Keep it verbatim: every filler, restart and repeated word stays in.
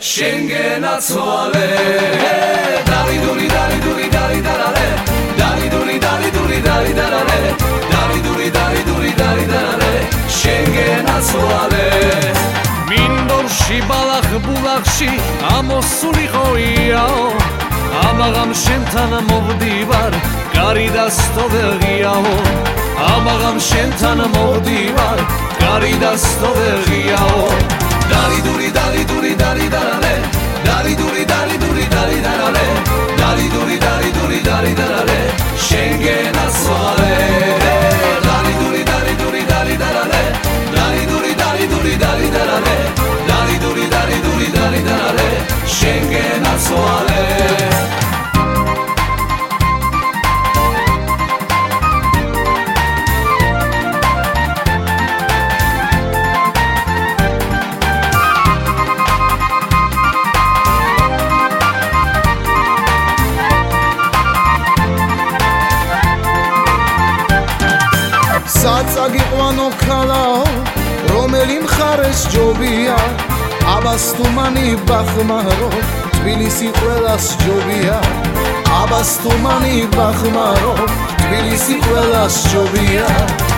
შენგენა ცვალე დალი დური დალი დური დალი დალალე დალი დური დალი დური დალი დალალე დალი დური დალი დური დალი დალალე შენგენა ცვალე მინდორში ბალახ ბულახში ამოსულიყოიაო ამაღამ შენთან მოვდივარ კარი და სტოვერღიაო ამაღამ შენთან მოვდივარ კარი და სტოვერღიაო დალი დური დალი დური დალი დალალე დალი დური დალი დური დალი დალალე დალი დური დალი დური დალი დალალე შენგენა ცვალე დალი დური დალი დური დალი დალალე დალი დური დალი დური დალი დალალე დალი დური დალი დური დალი დალალე შენგენა ცვალე საწაგიყვანო ქალაო რომელი მხარეს ჯობია აბასთუმანი ბახმარო თბილისი ყველას ჯობია აბასთუმანი ბახმარო თბილისი ყველას ჯობია